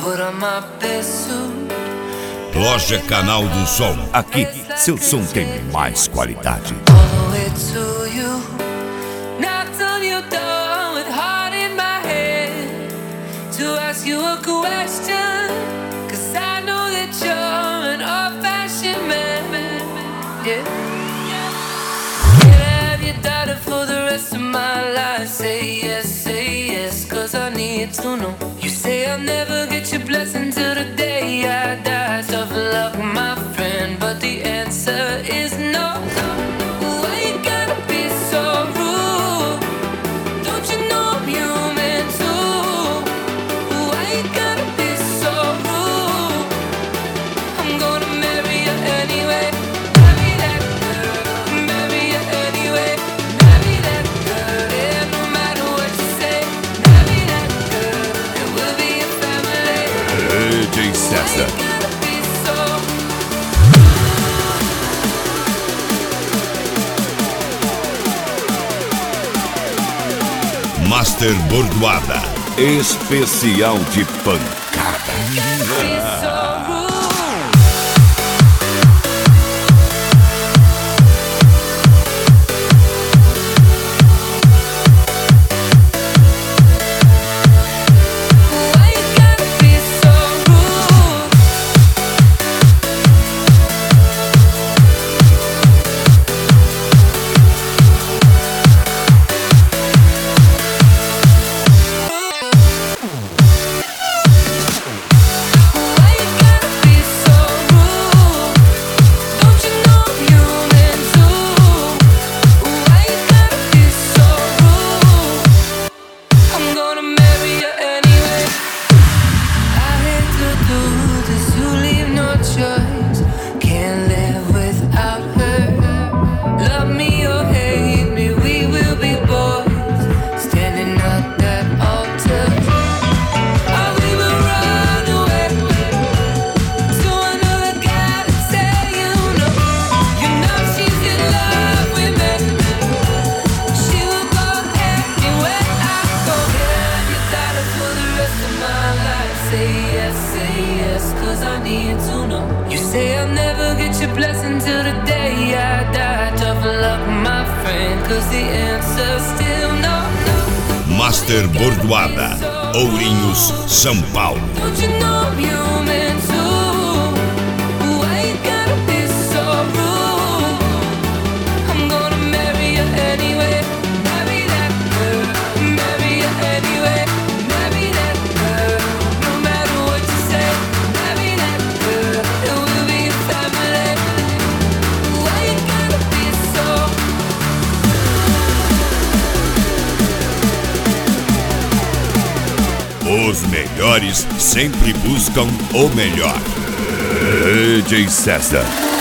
Loja Canal do Som. Aqui, seu som tem mais qualidade. Say yes, cause I need to know. You say I'll never get your blessing till the day I die. Tough luck, my friend, but the answer is no. Why you gotta be so rude? Don't you know I'm human too? Why you gotta be so rude? I'm gonna marry you anyway. Marry that girl, marry you anyway. Marry that girl, yeah, no matter what you say. Marry that girl, and we'll be a family. DJ César. Why you gotta be so Master Bordoada. Especial de pancada. be so rude? Why you gotta be so rude? Why you gotta be so rude? Don't you know I'm human too? Why you gotta be so rude? I'm gonna marry you anyway. I hate to do this, you leave no choice. Can't live without her. Love me or hate me, we will be boys, standing at that altar. Or we will run away to another guy to say you know she's in love with me. She will go anywhere I go. Yeah, you got it for the rest of my life. Say yes, cause I need to know. You say I'll never get your blessing till the day I die. Tough luck, my friend, cause the answer's still no. Master Bordoada. Ourinhos, São Paulo. Don't you know I'm human too? Why you gotta be so rude? I'm gonna marry you anyway. Marry that girl, marry you anyway. Marry that girl, no matter what you say. Marry that girl, and we'll be a family. Why you gotta be so? Os melhores sempre buscam o melhor. DJ César.